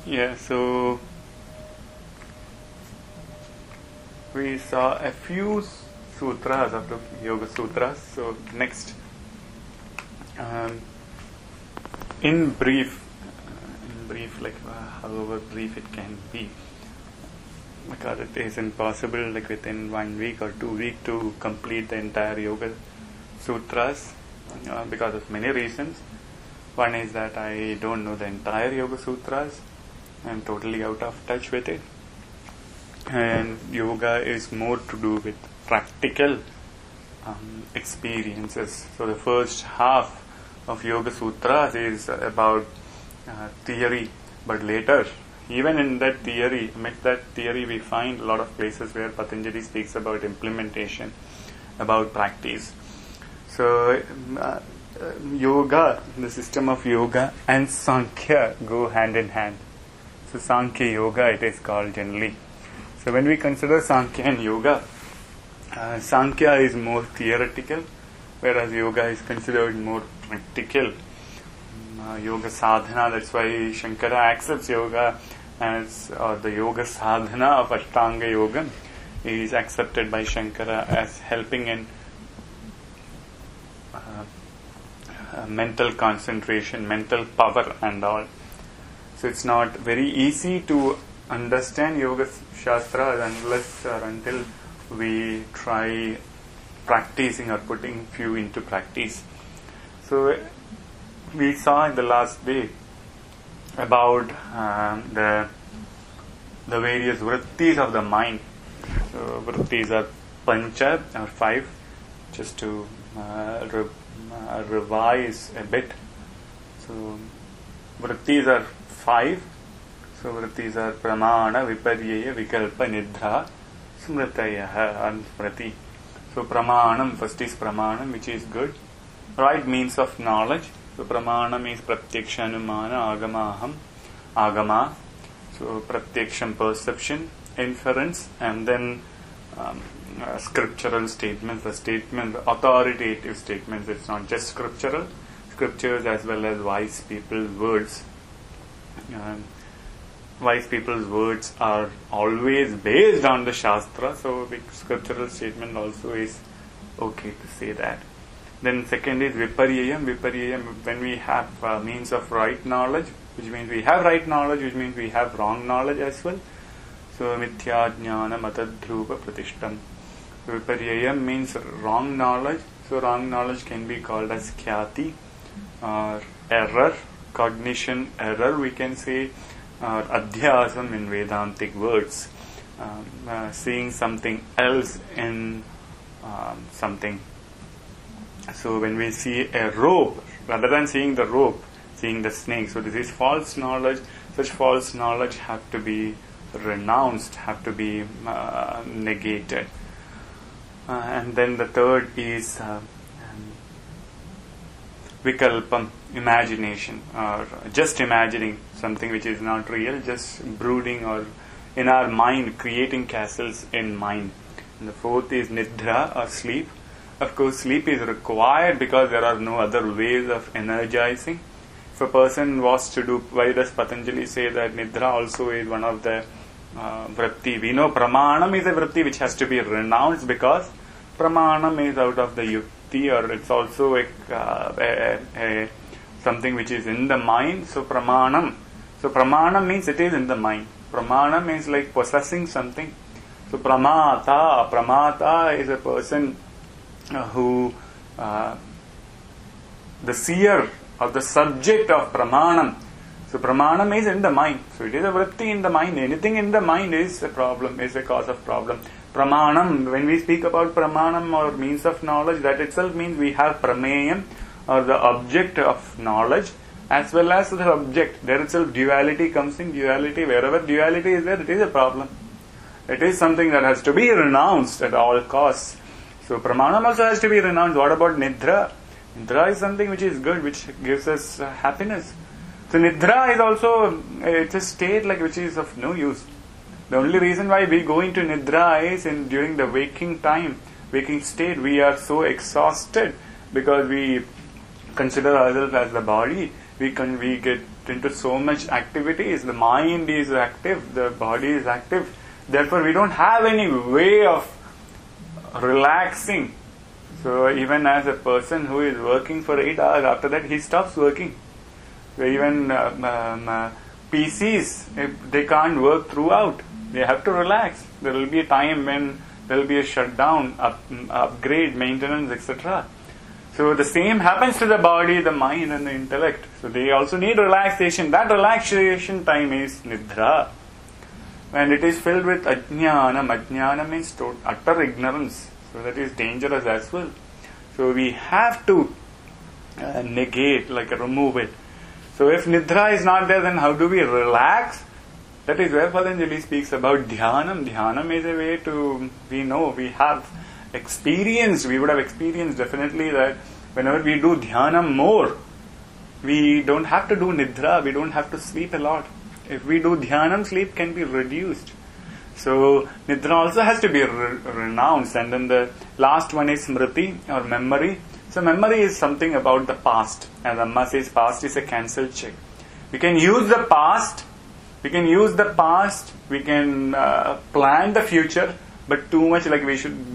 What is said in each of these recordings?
Yeah, so we saw a few sutras of the Yoga Sutras. So next, in brief, like however brief it can be, because it is impossible like within 1 week or 2 weeks to complete the entire Yoga Sutras because of many reasons. One is that I don't know the entire Yoga Sutras. I'm totally out of touch with it. And yoga is more to do with practical experiences. So the first half of Yoga Sutras is about theory, but later, even in that theory, amidst that theory, we find a lot of places where Patanjali speaks about implementation, about practice. So yoga, the system of yoga and Sankhya go hand in hand. So Sankhya Yoga it is called generally. So when we consider Sankhya and Yoga, Sankhya is more theoretical, whereas Yoga is considered more practical. Yoga sadhana, that's why Shankara accepts Yoga as the Yoga sadhana of Ashtanga Yoga is accepted by Shankara as helping in mental concentration, mental power and all. So it's not very easy to understand Yoga Shastras unless or until we try practicing or putting few into practice. So we saw in the last day about the various vrittis of the mind. So vrittis are pancha or 5, just to revise a bit. So vrittis are 5. So vrittis are pramana, viparyeya, vikalpa, nidra, smritayaha, and smriti. So pramanam, first is pramanam, which is good. Right means of knowledge. So pramanam is pratyaksha, anumana, agamaham, agama. So pratyaksham, perception, inference, and then scriptural statements, the statement, authoritative statements. It's not just scriptural, scriptures as well as wise people's words. Wise people's words are always based on the Shastra, so the scriptural statement also is okay to say that. Then second is viparyayam. Viparyayam, when we have means of right knowledge, which means we have right knowledge, which means we have wrong knowledge as well. So mithya jnana matadhruva pratishtam. So viparyayam means wrong knowledge. So wrong knowledge can be called as khyati or error, cognition error, we can say, or adhyasam in Vedantic words, seeing something else in something. So when we see a rope, rather than seeing the rope, seeing the snake. So this is false knowledge. Such false knowledge have to be renounced, have to be negated. And then the third is vikalpam, imagination, or just imagining something which is not real, just brooding or in our mind, creating castles in mind. And the fourth is nidra, or sleep. Of course, sleep is required because there are no other ways of energizing. If a person was to do, why does Patanjali say that nidra also is one of the vritti? We know pramanam is a vritti which has to be renounced because pramanam is out of the yukti, or it's also a something which is in the mind. So pramanam means it is in the mind. Pramana means like possessing something. So pramata is a person who the seer or the subject of pramanam. So pramanam is in the mind. So it is a vritti in the mind. Anything in the mind is a problem, is a cause of problem. Pramanam, when we speak about pramanam or means of knowledge, that itself means we have prameyam, or the object of knowledge, as well as the object. There itself duality comes in. Duality, wherever duality is there, it is a problem. It is something that has to be renounced at all costs. So pramanam also has to be renounced. What about nidra? Nidra is something which is good, which gives us happiness. So nidra is also, it's a state like which is of no use. The only reason why we go into nidra is during the waking time, waking state, we are so exhausted because we consider ourselves as the body. We get into so much activities. The mind is active, the body is active. Therefore, we don't have any way of relaxing. So, even as a person who is working for 8 hours, after that he stops working. So even PCs, they can't work throughout. They have to relax. There will be a time when there will be a shutdown, upgrade, maintenance, etc. So the same happens to the body, the mind and the intellect. So they also need relaxation. That relaxation time is nidra. And it is filled with ajnanam. Ajnanam means utter ignorance. So that is dangerous as well. So we have to negate, like remove it. So if nidra is not there, then how do we relax? That is where Patanjali speaks about dhyanam. Dhyanam is a way to, we have experienced, we would have experienced definitely that whenever we do dhyanam more, we don't have to do nidra, we don't have to sleep a lot. If we do dhyanam, sleep can be reduced. So nidra also has to be renounced. And then the last one is smriti or memory. So memory is something about the past. As Amma says, past is a cancelled check. We can use the past, we can plan the future, but too much like we should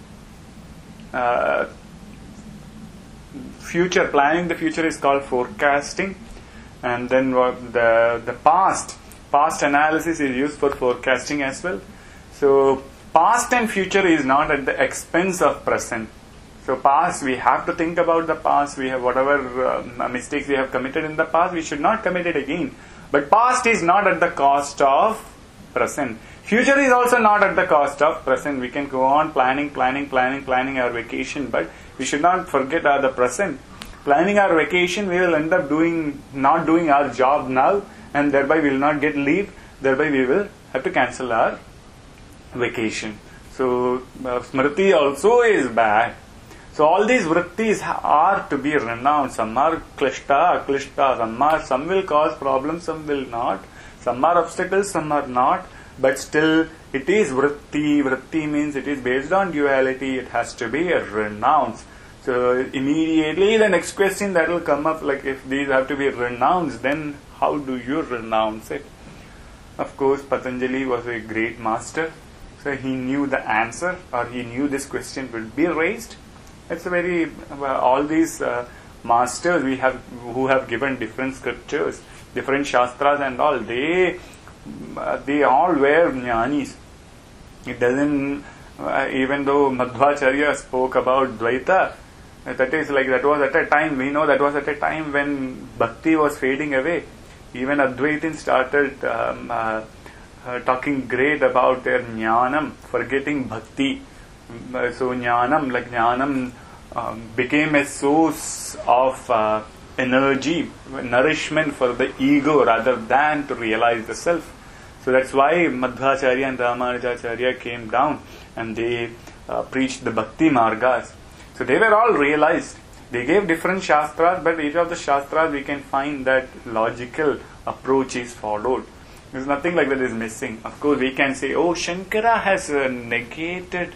planning the future is called forecasting. And then the past analysis is used for forecasting as well. So past and future is not at the expense of present. So past, we have to think about the past. We have whatever mistakes we have committed in the past, we should not commit it again. But past is not at the cost of present. Future is also not at the cost of present. We can go on planning our vacation, but we should not forget the present. Planning our vacation, we will end up not doing our job now, and thereby we will not get leave. Thereby we will have to cancel our vacation. So smriti also is bad. So all these vrittis are to be renounced. Some are klishta, aklishta. Some will cause problems, some will not. Some are obstacles, some are not. But still, it is vritti. Vritti means it is based on duality. It has to be renounced. So immediately the next question that will come up, like if these have to be renounced, then how do you renounce it? Of course, Patanjali was a great master. So he knew the answer, or he knew this question would be raised. It's a very, all these masters who have given different scriptures, different shastras and all, they all were jnanis. It doesn't, even though Madhvacharya spoke about Dvaita, that was at a time, we know that was at a time when bhakti was fading away. Even Advaitins started talking great about their jnanam, forgetting bhakti. So jnanam became a source of energy, nourishment for the ego rather than to realize the self. So that's why Madhvacharya and Ramanujacharya came down and they preached the bhakti margas. So they were all realized. They gave different shastras, but each of the shastras we can find that logical approach is followed. There's nothing like that is missing. Of course, we can say, oh, Shankara has negated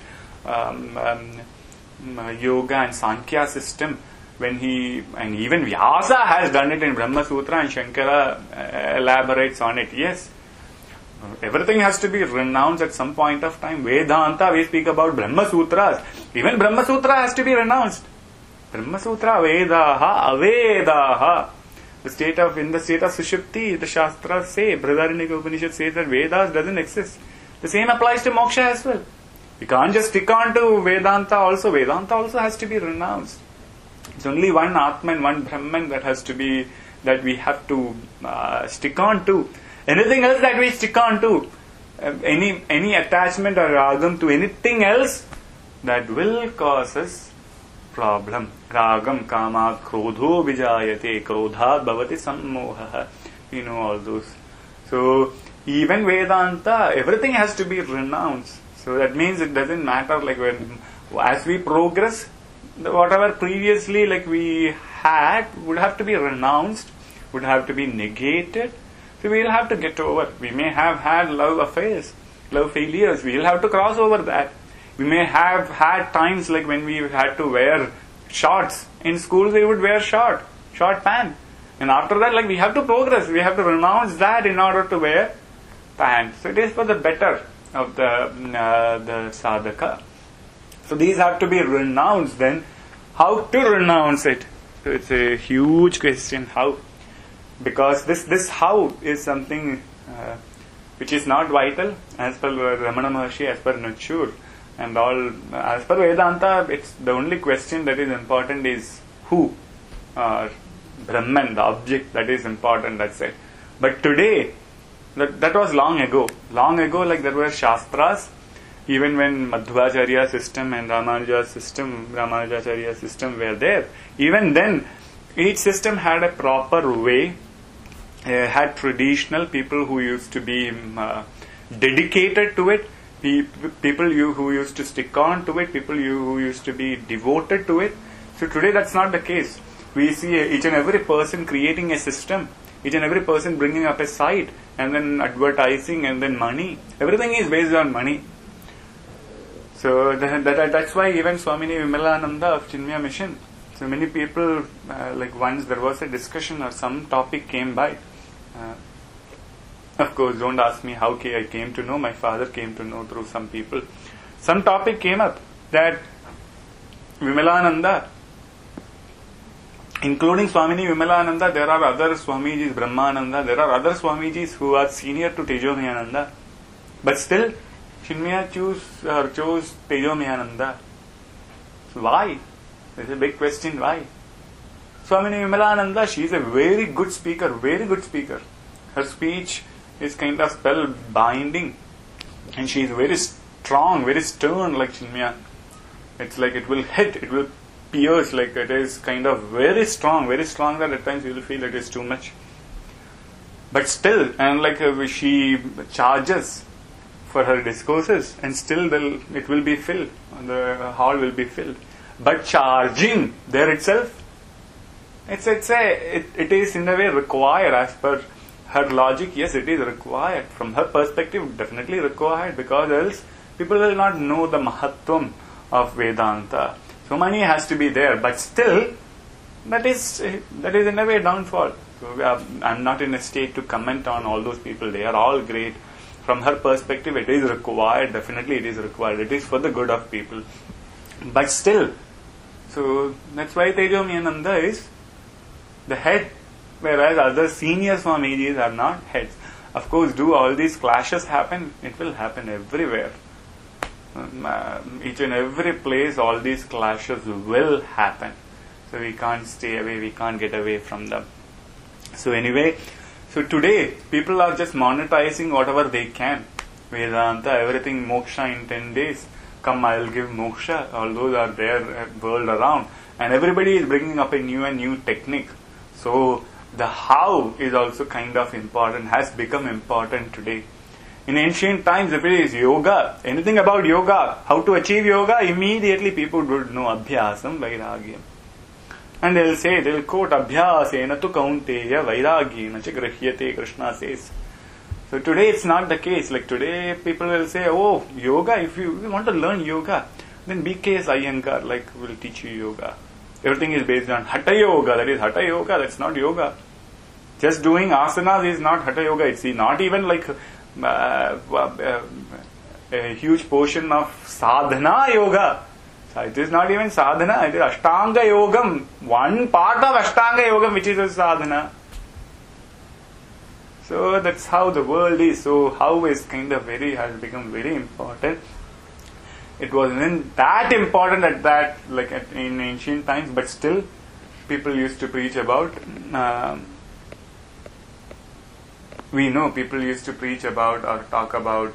yoga and Sankhya system and even Vyasa has done it in Brahma Sutra, and Shankara elaborates on it. Yes, everything has to be renounced at some point of time. Vedanta, we speak about Brahma Sutras. Even Brahma Sutra has to be renounced. Brahma Sutra, Vedaha, Avedaha. In the state of Sushupti, the Shastras say, Brihadaranyaka Upanishad says that Vedas doesn't exist. The same applies to moksha as well. You can't just stick on to Vedanta also. Vedanta also has to be renounced. It's only one Atman, one Brahman that we have to stick on to. Anything else that we stick on to, any attachment or ragam to anything else, that will cause us problem. Ragam, kama, krodho vijayate, krodhat bhavati sammoha. You know all those. So even Vedanta, everything has to be renounced. So that means it doesn't matter, like as we progress, whatever previously like we had would have to be renounced, would have to be negated. So we will have to get over. We may have had love affairs, love failures. We will have to cross over that. We may have had times like when we had to wear shorts. In schools we would wear short pants. And after that, like we have to progress. We have to renounce that in order to wear pants. So it is for the better of the sadhaka. So these have to be renounced. Then, how to renounce it? So it's a huge question. How? Because this how is something which is not vital as per Ramana Maharshi, as per Nuchur, and all. As per Vedanta, it's the only question that is important is who, Brahman, the object that is important. That's it. But today, that was long ago. Long ago, like there were Shastras. Even when Madhvacharya system and Ramanujacharya system were there, even then, each system had a proper way. Had traditional people who used to be dedicated to it, people who used to stick on to it, people who used to be devoted to it. So today that's not the case. We see each and every person creating a system, each and every person bringing up a site, and then advertising, and then money. Everything is based on money. So that's why even Swamini Vimalananda of Chinmaya Mission, so many people, like once there was a discussion or some topic came by. Of course, don't ask me how I came to know. My father came to know through some people. Some topic came up that Vimalananda, including Swamini Vimalananda, there are other Swamijis, Brahmananda, there are other Swamijis who are senior to Tejomayananda. But still, Chinmaya chose Tejomayananda. Why? There's a big question, why? Swamini Vimalananda, she is a very good speaker. Her speech is kind of spell binding, and she is very strong, very stern like Chinmaya. It's like it will hit, it will pierce, like it is kind of very strong that at times you will feel it is too much. But still, and like she charges for her discourses, and still it will be filled, the hall will be filled. But charging there itself, it is in a way required as per her logic. Yes, it is required. From her perspective, definitely required, because else people will not know the mahatvam of Vedanta. So money has to be there, but still that is in a way downfall. So I'm not in a state to comment on all those people. They are all great. From her perspective, it is required. Definitely it is required. It is for the good of people. But still, so that's why Tejomayananda is the head, whereas other senior Swamijis are not heads. Of course, do all these clashes happen? It will happen everywhere. Each and every place, all these clashes will happen. So we can't stay away, we can't get away from them. So anyway, so today, people are just monetizing whatever they can. Vedanta, everything, moksha in 10 days. Come, I'll give moksha. All those are there, world around. And everybody is bringing up a new technique. So the how is also kind of important, has become important today. In ancient times, if it is yoga, anything about yoga, how to achieve yoga, immediately people would know abhyasam, vairagyam. And they'll quote abhyasena tu kaunteya vairagyena cha grihyate, Krishna says. So today it's not the case. Like today people will say, oh, yoga, if you want to learn yoga, then BKS Iyengar will teach you yoga. Everything is based on Hatha Yoga. That is Hatha Yoga, that's not yoga. Just doing asanas is not Hatha Yoga. It's not even like a huge portion of sadhana yoga. So it is not even sadhana, it is Ashtanga Yogam. One part of Ashtanga Yogam which is a sadhana. So that's how the world is. So how is kind of has become very important. It wasn't that important at that, in ancient times, but still people used to preach about, we know people used to preach about or talk about,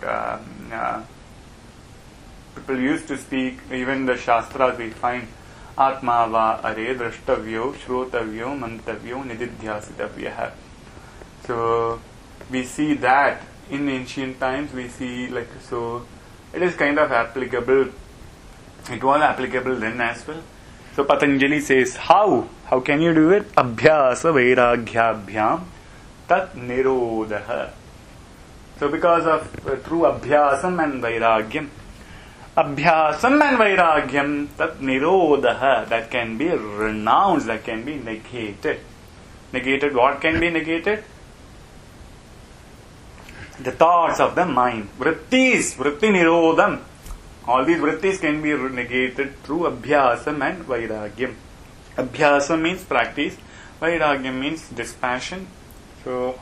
people used to speak, even the Shastras we find, Atma va are drashtavyo, shrotavyo, mantavyo, nididhyasitavyaha. So we see that in ancient times, we see so it is kind of applicable. It was applicable then as well. So Patanjali says, how can you do it? Abhyasa vairagyabhyam tat nirodha. So because of through abhyasam and vairagyam, tat nirodha, that can be renounced, that can be negated. Negated. What can be negated? The thoughts of the mind. Vrittis, vritti nirodham. All these vrittis can be negated through abhyasam and vairagyam. Abhyasam means practice. Vairagyam means dispassion. So,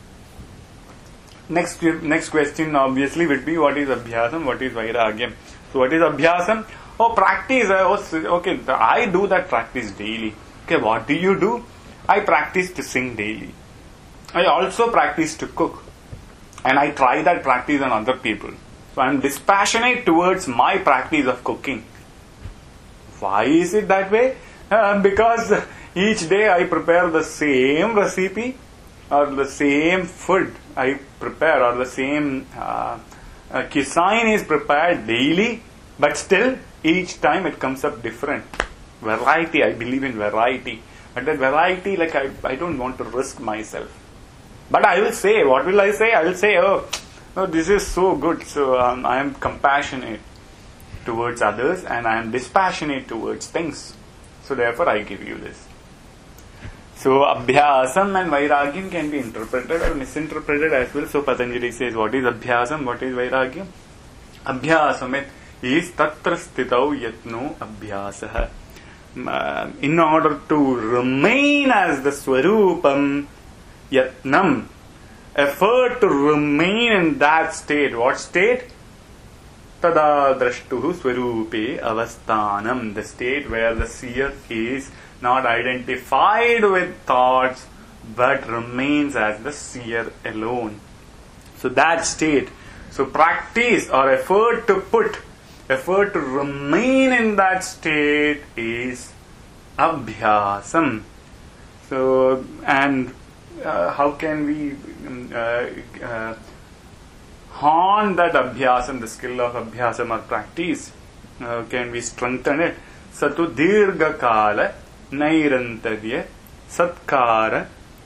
next question obviously would be, what is abhyasam, what is vairagyam? So, what is abhyasam? Oh, practice. Okay, I do that practice daily. Okay, what do you do? I practice to sing daily. I also practice to cook. And I try that practice on other people. So I am dispassionate towards my practice of cooking. Why is it that way? Because each day I prepare the same recipe or the same food I prepare, or the same cuisine is prepared daily, but still each time it comes up different. Variety, I believe in variety. But that variety, like I don't want to risk myself. But I will say, what will I say? I will say, oh, this is so good. So I am compassionate towards others and I am dispassionate towards things. So therefore I give you this. So abhyasam and vairagyam can be interpreted or misinterpreted as well. So Patanjali says, what is abhyasam? What is vairagyam? Abhyasam is tatra stitau yatno abhyasah. In order to remain as the Swarupam, Yatnam, effort to remain in that state. What state? Tada drashtuhu swarupe avasthanam, the state where the seer is not identified with thoughts but remains as the seer alone. So that state, so practice or effort to remain in that state is abhyasam. So, and how can we hone that abhyasam, the skill of abhyasam or practice? Can we strengthen it? Satu dirgha kala nairantarya satkara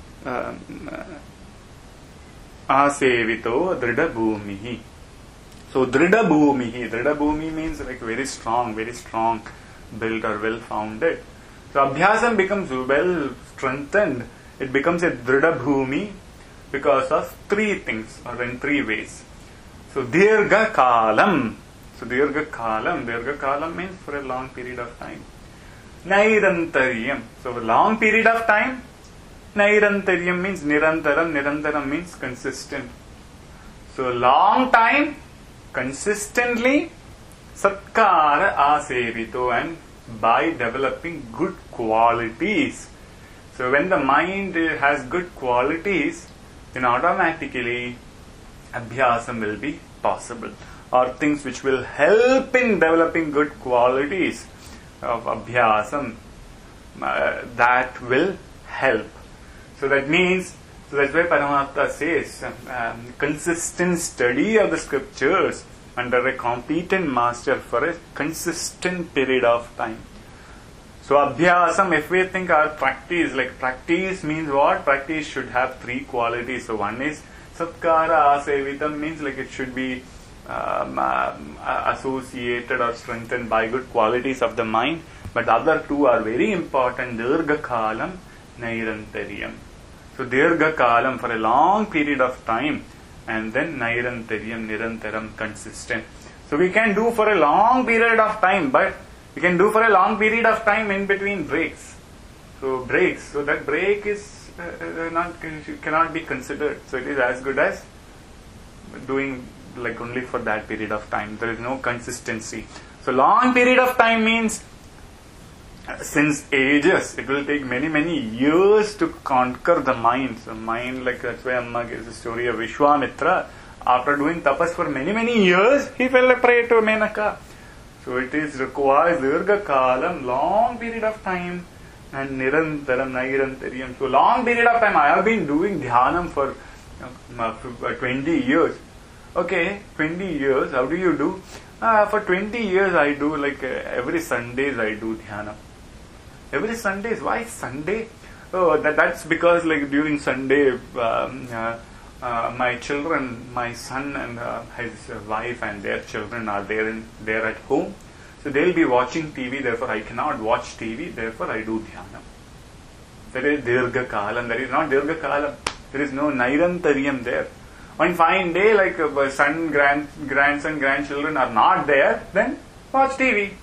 asevito drida bhumihi. So drida bhumi means like very strong built or well founded. So abhyasam becomes well strengthened. It becomes a drida bhumi because of three things, or in three ways. So dirgha kalam. So dirgha kalam means for a long period of time. Nairantaryam. So a long period of time. Nairantaryam means nirantaram means consistent. So long time, consistently, satkara asevito, and by developing good qualities. So when the mind has good qualities, then automatically abhyasam will be possible, or things which will help in developing good qualities of abhyasam, that will help. So that means, so that's why Paramahansa says, consistent study of the scriptures under a competent master for a consistent period of time. So abhyasam, if we think our practice, like practice means what? Practice should have three qualities. So one is satkara asevitam, means like it should be associated or strengthened by good qualities of the mind. But the other two are very important. Dirgha kalam, nairantaryam. So dirgha kalam, for a long period of time, and then nairantaryam, nirantaram, consistent. So we can do for a long period of time, but we can do for a long period of time in between breaks. So breaks, so that break is cannot be considered. So it is as good as doing like only for that period of time. There is no consistency. So long period of time means since ages. It will take many years to conquer the mind. So mind, like that's why Amma gives the story of Vishwamitra. After doing tapas for many years, he fell a prey to Menaka. So it is requires dirgha kalam, long period of time, and nirantaram, nairantaryam. So long period of time. I have been doing dhyanam for 20 years. Okay, 20 years. How do you do? For 20 years I do like every Sundays I do dhyana. Every Sundays. Why Sunday? Oh, that's because like during Sunday my children, my son and his wife and their children are there at home. So they'll be watching TV, therefore I cannot watch TV, therefore I do dhyana. There is Dirgha Kalam. There is not Dirgha Kalam. There is no Nairantaryam there. One fine day, like son, grandson, grandchildren are not there, then watch TV.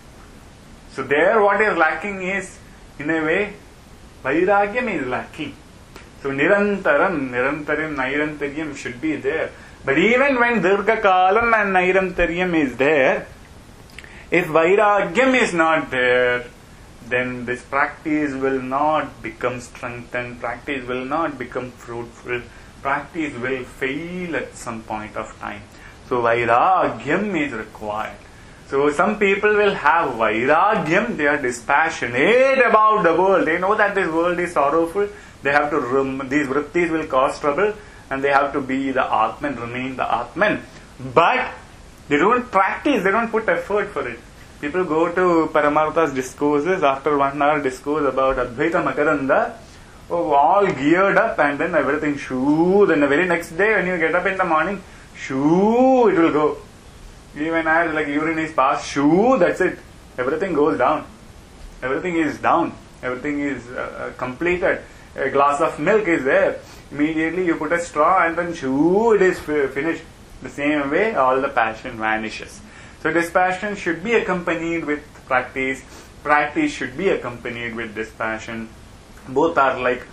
So there what is lacking is, in a way, Vairagyam is lacking. So Nirantaram, Nairantaryam should be there. But even when Dirgha Kalam and Nairantaryam is there, if Vairagyam is not there, then this practice will not become strengthened, practice will not become fruitful, practice will fail at some point of time. So Vairagyam is required. So some people will have Vairagyam, they are dispassionate about the world, they know that this world is sorrowful, they have to, these vrittis will cause trouble, and they have to be the Atman, remain the Atman. But they don't practice, they don't put effort for it. People go to Paramartha's discourses, after 1 hour discourse about Advaita Makaranda, all geared up, and then everything shoo, then the very next day when you get up in the morning, shoo, it will go. Even as like urine is passed, shoo, that's it. Everything goes down. Everything is down. Everything is completed. A glass of milk is there. Immediately you put a straw and then shoo, it is finished. The same way, all the passion vanishes. So this passion should be accompanied with practice. Practice should be accompanied with this passion. Both are like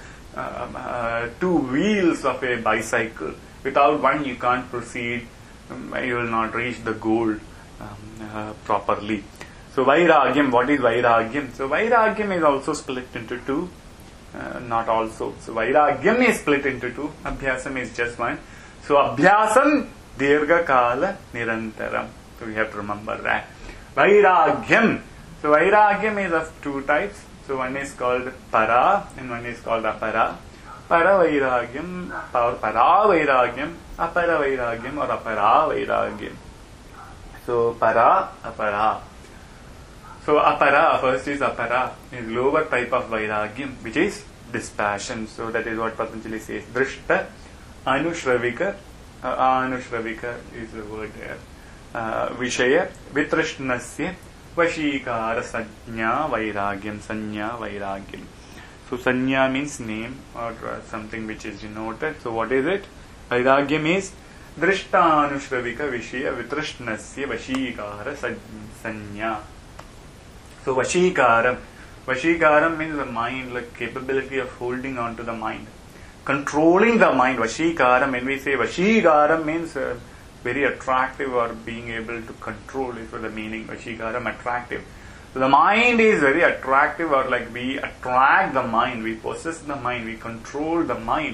two wheels of a bicycle. Without one you can't proceed. You will not reach the goal properly. So Vairagyam, what is Vairagyam? So Vairagyam is also split into two. Not also. So Vairagyam is split into two. Abhyasam is just one. So Abhyasam Dirgha Kala Nirantaram. So we have to remember that. Vairagyam. So Vairagyam is of two types. So one is called Para and one is called Apara. Para Vairagyam or Para Vairagyam, Apara Vairagyam or Apara Vairagyam. So Para, Apara. So Apara, first is Apara, is lower type of Vairagyam, which is dispassion. So that is what Patanjali says. Drishta, Anushravika, Anushravika is the word there. Vishaya, Vitrishnasya, Vashikara Sanya Vairagyam, Sanya Vairagyam. So Sanya means name or something which is denoted. So what is it? Vairagyam is Drishta Anushravika Vishaya Vitrishnasya Vashikara Sanya. So Vashikaram. Vashikaram means the mind, like capability of holding on to the mind. Controlling the mind. Vashikaram, when we say Vashikaram means very attractive or being able to control is for the meaning. Vashikaram, attractive. So the mind is very attractive, or like we attract the mind, we possess the mind, we control the mind.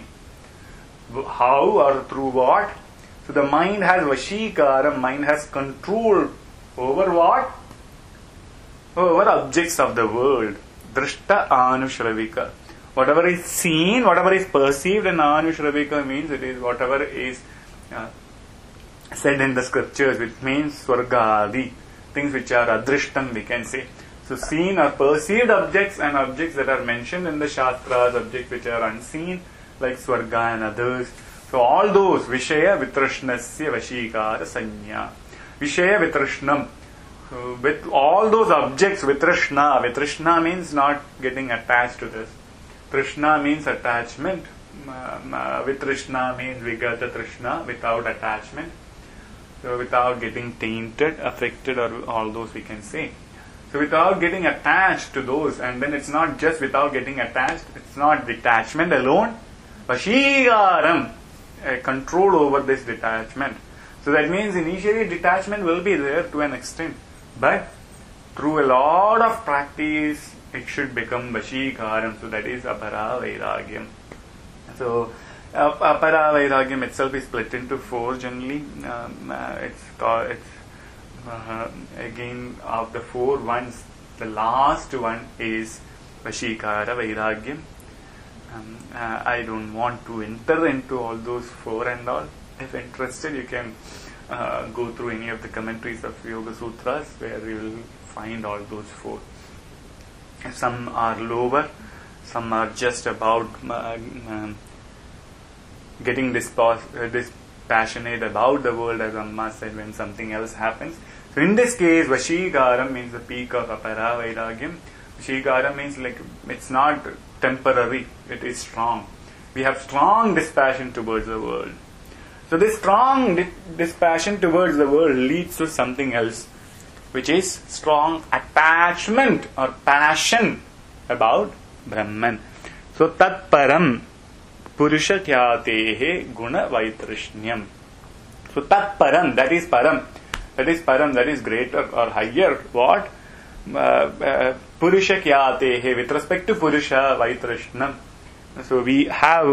How or through what? So the mind has Vashikaram, mind has control over what? Over objects of the world. Drishta Anushravika. Whatever is seen, whatever is perceived, and Anushravika means it is whatever is said in the scriptures, which means Swargadi, things which are adrishtam, we can say. So seen or perceived objects and objects that are mentioned in the Shastras, objects which are unseen, like Swarga and others. So all those, Vishaya Vitrishnasya Vashikara Sanya. Vishaya Vitrishnam. So with all those objects, Vitrishna. Vitrishna means not getting attached to this. Trishna means attachment. Vitrishna means Vigata Trishna, without attachment. So without getting tainted, affected, or all those we can say. So without getting attached to those, and then it's not just without getting attached, it's not detachment alone. Vashikaram, control over this detachment. So that means initially detachment will be there to an extent, but through a lot of practice, it should become Vashikaram. So that is Apara Vairagyam. So Apara Vairagyam itself is split into four generally. Again, of the four ones, the last one is Vashikara Vairagyam. I don't want to enter into all those four and all. If interested, you can go through any of the commentaries of Yoga Sutras, where you will find all those four. Some are lower, some are just about getting this passionate about the world, as Amma said, when something else happens. So in this case, Vashikaram means the peak of Apara Vairagyam. Vashikaram means like it's not temporary, it is strong. We have strong dispassion towards the world. So this strong dispassion towards the world leads to something else, which is strong attachment or passion about Brahman. So tat param purusha khyatehe guna vaitrishniyam. So tat param, that is param, that is greater or higher. What? Purusha khyatehe, with respect to purusha vaitrishnam. So we have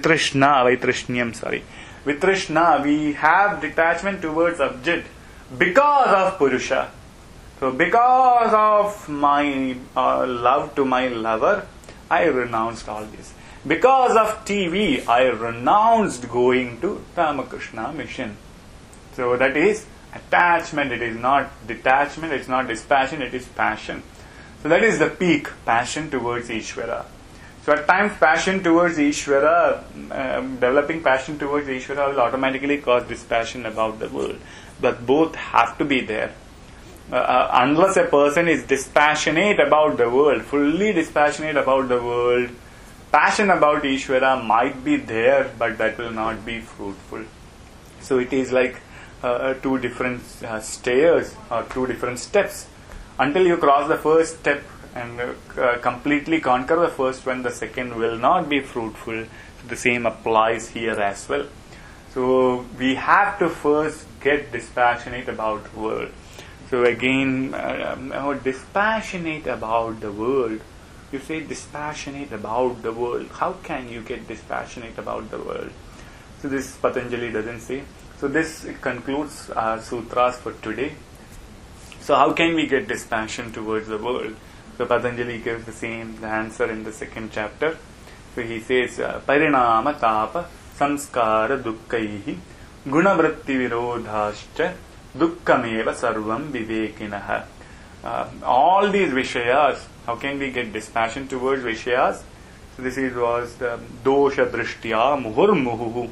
Vitrishna, we have detachment towards object because of Purusha. So because of my love to my lover, I renounced all this. Because of TV, I renounced going to Ramakrishna mission. So that is attachment, it is not detachment, it is not dispassion, it is passion. So that is the peak, passion towards Ishvara. So at times passion towards Ishvara, developing passion towards Ishvara will automatically cause dispassion about the world. But both have to be there. Unless a person is dispassionate about the world, fully dispassionate about the world, passion about Ishvara might be there, but that will not be fruitful. So it is like two different stairs or two different steps. Until you cross the first step and completely conquer the first one, the second will not be fruitful. So the same applies here as well. So we have to first get dispassionate about the world. So again, dispassionate about the world. You say dispassionate about the world. How can you get dispassionate about the world? So this Patanjali doesn't say. So this concludes our sutras for today. So how can we get dispassion towards the world? So Patanjali gives the same answer in the second chapter. So he says, Parinama tapa samskara dukkaihi gunavritti virodhascha dukkameva sarvam vivekinaha. All these Vishayas, how can we get dispassion towards Vishayas? So this was the dosha drishtya muhurmuhu.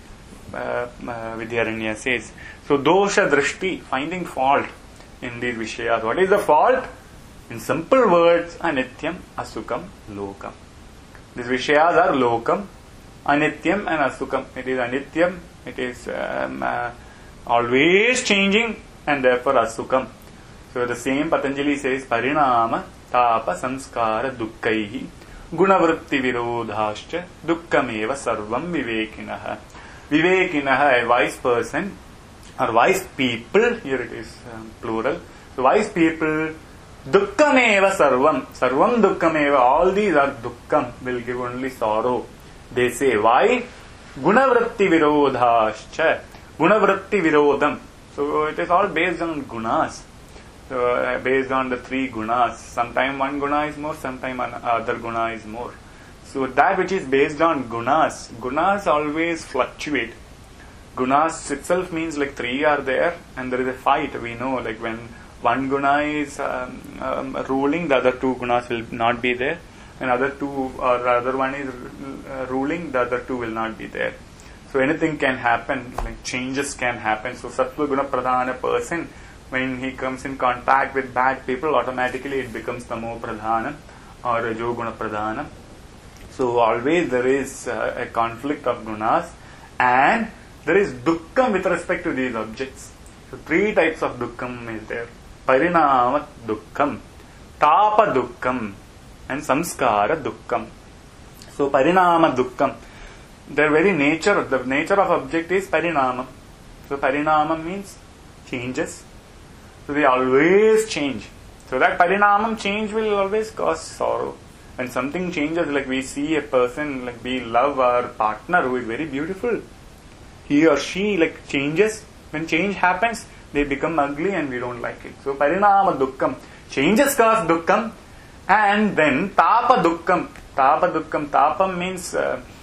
Vidyaranya says. So dosha drishti, finding fault in these Vishayas. What is the fault? In simple words, anityam, asukam, lokam. These Vishayas are lokam, anityam and asukam. It is anityam, it is always changing, and therefore asukam. So the same Patanjali says, parinama tapa samskara dukkaihi gunavritti virodhascha dukkameva sarvam vivekinaha. Vivekinaha, a wise person or wise people, here it is plural. So wise people, dukkameva sarvam, sarvam dukkameva, all these are dukkam, will give only sorrow. They say, why? Gunavritti virodhascha, gunavritti virodham. So it is all based on gunas. So based on the three gunas. Sometimes one guna is more, sometimes other guna is more. So that which is based on gunas always fluctuate. Gunas itself means like three are there and there is a fight. We know, like when one guna is ruling, the other two gunas will not be there. And other two, or the other one is ruling, the other two will not be there. So anything can happen, like changes can happen. So Sattva Guna Pradhana person, when he comes in contact with bad people, automatically it becomes Tamo Pradhana or Rajo Guna Pradhana. So always there is a conflict of gunas, and there is dukkam with respect to these objects. So three types of dukkam is there. Parinama dukkam, tapa dukkam, and samskara dukkam. So parinama dukkam, their very nature, the nature of object is parinama. So parinama means changes. So they always change. So that parinamam change will always cause sorrow. When something changes, like we see a person, like we love our partner who is very beautiful, he or she like changes. When change happens, they become ugly and we don't like it. So parinama dukkam, changes cause dukkam. And then tapa dukkam, tapam means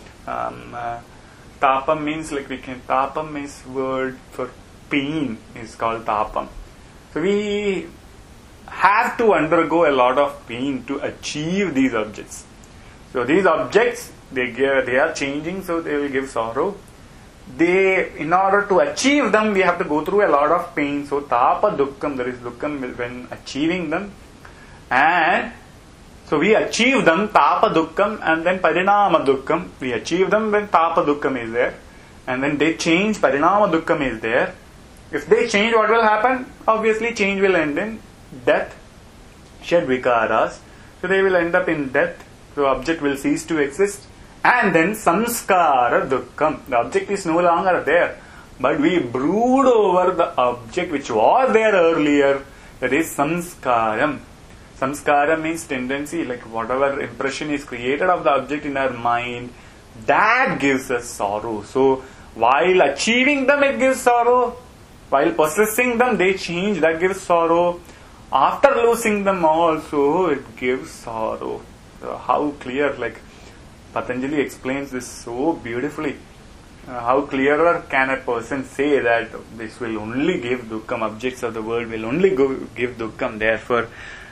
tapam means like we can, tapam is word for pain, is called tapam. So we have to undergo a lot of pain to achieve these objects. So these objects, they are changing, so they will give sorrow. In order to achieve them, we have to go through a lot of pain. So tapa dukkam, there is dukkam when achieving them, and So we achieve them, tapa dukkham and then parinama dukkham. We achieve them when tapa dukkham is there. And then they change, parinama dukkham is there. If they change, what will happen? Obviously change will end in death. Shed vikaras. So they will end up in death. So object will cease to exist. And then samskara dukkham. The object is no longer there. But we brood over the object which was there earlier. That is samskaram. Samskara means tendency, like whatever impression is created of the object in our mind, that gives us sorrow. So while achieving them, it gives sorrow. While possessing them, they change, that gives sorrow. After losing them also, it gives sorrow. So how clear, like Patanjali explains this so beautifully. How clearer can a person say that this will only give dukkham, objects of the world will only give dukkham, therefore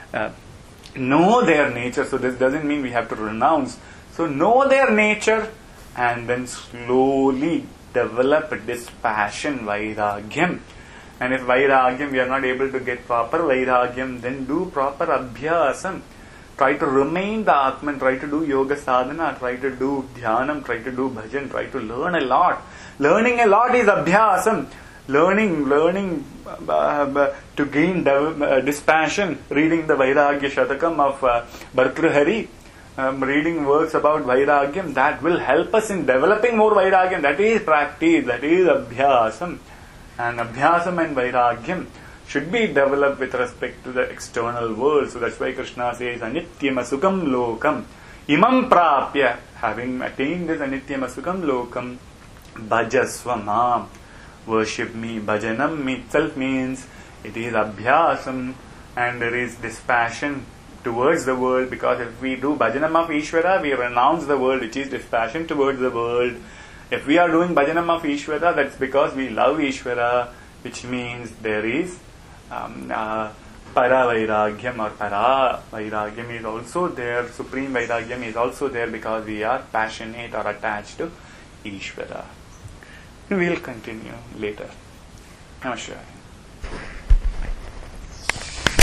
know their nature. So this doesn't mean we have to renounce. So know their nature and then slowly develop dispassion, vairagyam. And if vairagyam, we are not able to get proper vairagyam, then do proper abhyasam. Try to remain the Atman, try to do yoga sadhana, try to do dhyanam, try to do bhajan, try to learn a lot. Learning a lot is abhyasam. Learning to gain dispassion, reading the Vairagya Shatakam of Bhartrihari, reading works about Vairagyam, that will help us in developing more Vairagyam. That is practice, that is Abhyasam. And Abhyasam and Vairagyam should be developed with respect to the external world. So that's why Krishna says, Anityam asukam lokam, imam prapya, having attained this Anityam asukam lokam, bhajasva mam. Worship me. Bhajanam itself means it is abhyasam and there is dispassion towards the world, because if we do bhajanam of Ishvara, we renounce the world, which is dispassion towards the world. If we are doing bhajanam of Ishvara, that's because we love Ishvara, which means there is para vairagyam or para vairagyam is also there, supreme vairagyam is also there, because we are passionate or attached to Ishvara. We will continue later. Namaskar.